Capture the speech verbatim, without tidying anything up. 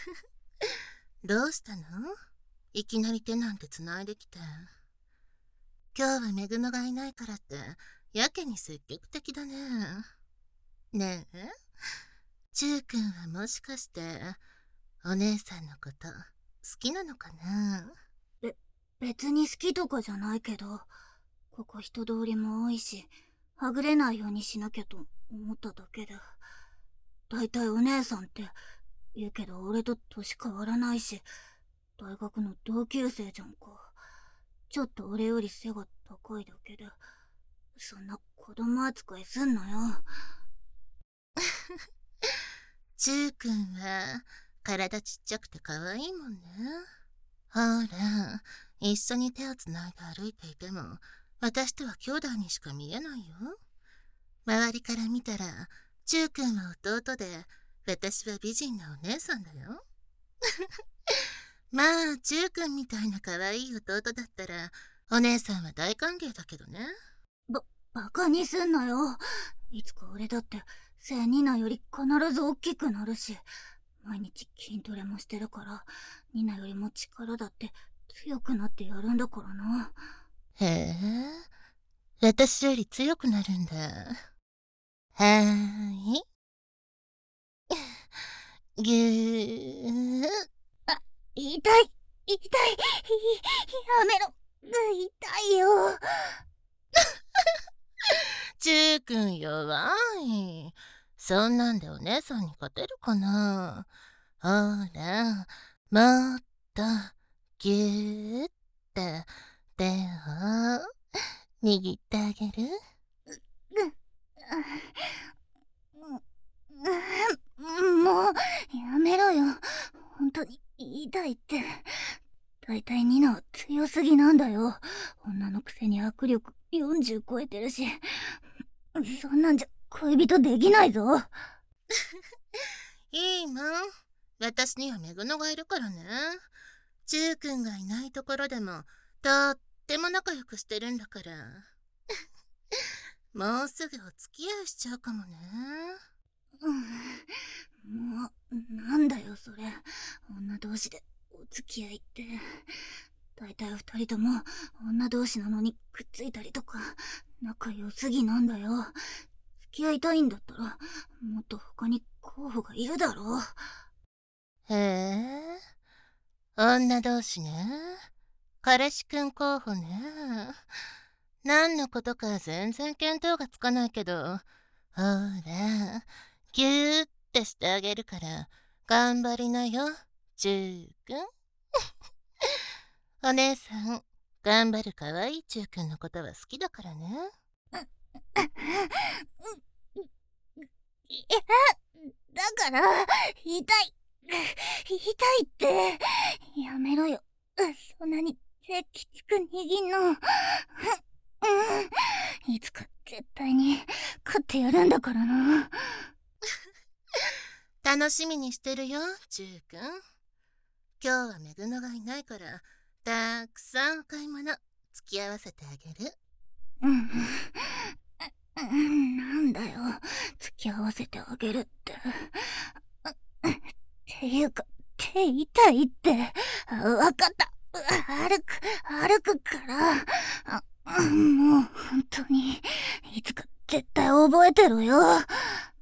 どうしたの？いきなり手なんて繋いできて。今日はめぐのがいないからって、やけに積極的だね。ねえ、ちゅうくんはもしかして、お姉さんのこと好きなのかな？ べ、別に好きとかじゃないけど、ここ人通りも多いし、はぐれないようにしなきゃと思っただけで。だいたいお姉さんって言うけど俺と年変わらないし、大学の同級生じゃんか。ちょっと俺より背が高いだけで、そんな子供扱いすんなよ。 ちゅうくんは体ちっちゃくて可愛いもんね。ほら、一緒に手をつないで歩いていても、私とは兄弟にしか見えないよ。周りから見たら、ちゅうくんは弟で、私は美人なお姉さんだよ。まあ、ちゅうくんみたいな可愛い弟だったら、お姉さんは大歓迎だけどね。 ば、バカにすんなよ。いつか俺だって、セニナより必ず大きくなるし、毎日筋トレもしてるから、ニナよりも力だって強くなってやるんだからな。 へえ、私より強くなるんだ。はーい。ぎゅー。 あ、痛い、痛い、やめろ、痛いよ。 ちゅうくん弱い。そんなんでお姉さんに勝てるかな？ほら、もっとぎゅーって手を握ってあげる？ もう、やめろよ。本当に痛いって。だいたいニナは強すぎなんだよ。女のくせに握力よんじゅう超えてるし。そんなんじゃ恋人できないぞ。 いいもん。私にはめぐのがいるからね。ちゅうくんがいないところでも、とっても仲良くしてるんだから。もうすぐお付き合いしちゃうかもね。 うん、もう、なんだよそれ。女同士でお付き合いって。だいたい二人とも女同士なのにくっついたりとか、仲良すぎなんだよ。付き合いたいんだったら、もっと他に候補がいるだろう。 へえ、女同士ね。彼氏くん候補ね。何のことか全然見当がつかないけど、ほら、ぎゅーってしてあげるから、頑張りなよ、ちゅうくん。お姉さん、頑張るかわいいちゅうくんのことは好きだからね。 いや、だから、痛い。痛いって。やめろよ。そんなに手きつく握んの。うん。いつか絶対に勝ってやるんだからな。 楽しみにしてるよ、ちゅうくん。今日はめぐのがいないから、たくさんお買い物、付き合わせてあげる。 うん。なんだよ、付き合わせてあげるって。っていうか、手痛いって。わかった。歩く、歩くから。もう、本当に、いつか絶対覚えてろよ。